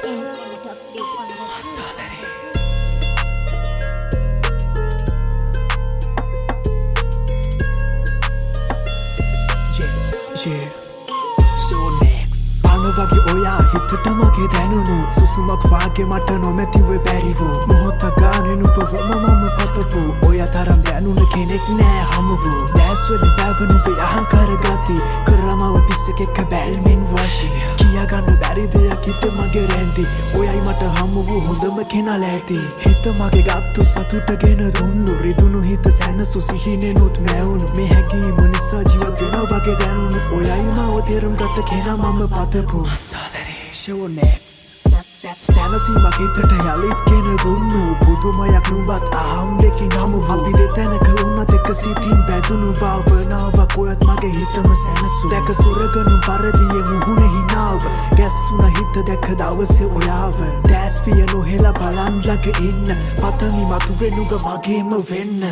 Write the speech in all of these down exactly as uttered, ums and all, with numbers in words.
Yeah, so next Anavagi oya hittata mage danunu Susumak wage mata nomathiwe bariwo Mohota gaane nupawama mama patapu Oya taram danuna kenek nae hamawu Das wali bavanu be ahankara gati Karamawa pisakekka balmen washi Kiya ganna bari deyak hitta mage rendi Oyai mata hamawu hondama kena leti Hitta mage gattu satuta gena dunnu Ridunu hitta sanasu sihine nut mevunu Me hagima nisa jiwat wena wage danunu Oyai mawa therum gatta kena mama patapu Show next සැනසීමක් හිතට යළිත් ගෙන දුන්නු පුදුමයක් නුඹත් අහම්බෙකින් හමු අපි දෙතැනක වුණත් එක සිතින් බැඳුණු භාවනාවක් ඔයත් මගේ හිතම සැනසු දැක සුරගනු පරදියේ මුහුණ හිනාව ගැස්සුණ හිත දැක දවසේ ඔයාව දැස් පිය නොහෙලා බලන් ළඟ ඉන්න පතමි මතුවෙන නුඹ මගේම වෙන්න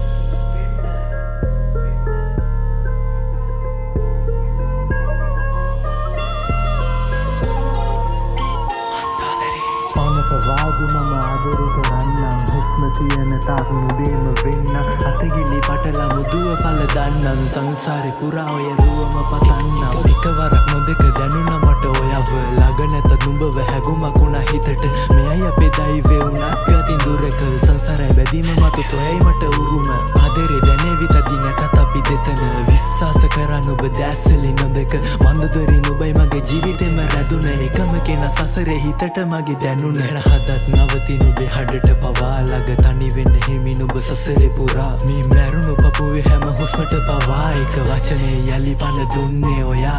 වාගු මම ආදරේ කරන්නම් හුස්ම තියෙන තාක් නුඹේම වෙන්න අතගිලි පටලා මුදුව පල දන්නම් සංසාරේ පුරා ඔය රුවම පතන්නම් එකවරක් නොදෙක දැනුණා මට ඔයව ළඟ නැත නුඹව හැගුමක් උනා හිතට මෙයයි අපේ දෛවය උනත් ගතින් දුරක සංසාරේ බැදීම මත තොයයි මට උරුම ආදරේ දැනෙවි තදින් ඇතත් අපි දෙතන විශ්වාස කරන් ඔබ දැස්සලි නොදක මන්දදරි නුඹයි මගේ ජීවිතේම රැඳුන එකම කෙනා සසරේ හිතට මගේ දැනුන හදත් නවතින ඔබේ හඩට පවා ළඟ තනි වෙන්න හිමි නුඹ සසරේ පුරා මේ මැරුණු පපුවේ හැම හුස්මට පවා එක වචනේ යලි පන දුන්නේ ඔයා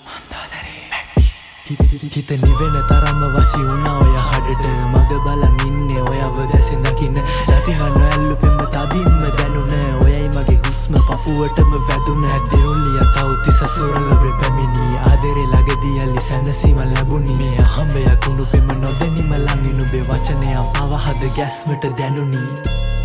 හිත නිවෙන තරම්ම වශී වුණා ඔය හඩට මග බලන් ඉන්නේ ඔයව දැසෙන් දකින්න නැතිවන්න ඇල්ලු පෙම්ම තදින්ම දැනුන ඔයයි මගේ හුස්ම පපුවටම වැදුන ඇදෙරුල්ලිය තවුති සසුරලවේ පැමිණි ආදරේ ළඟදී යලි සැනසීම ලැබුණි මේ අහඹයක් උණු පෙම නොදැනීම ළඟින් ඔබේ වචනයන් පවහද ගැස්මට දැනුනි